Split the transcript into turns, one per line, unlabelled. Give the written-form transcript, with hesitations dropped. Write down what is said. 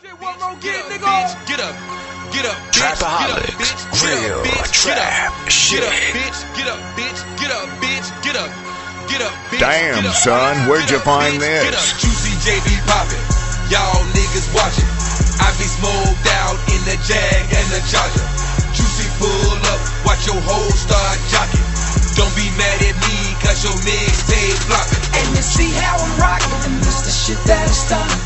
Shit, one more get, nigga.
Get up, get up,
Trapaholics, real trap shit.
Get up, bitch. Get up, bitch. Get up, bitch. Get up, get up, bitch.
Damn, son, where'd you find this?
Get up, Juicy JB poppin'. Y'all niggas watchin'. I be smoked out in the Jag and the Charger. Juicy pull up, watch your hoes start jockin'. Don't be mad at me, cause your mixtape floppin'.
And you see how I'm rockin', and this the shit that is done.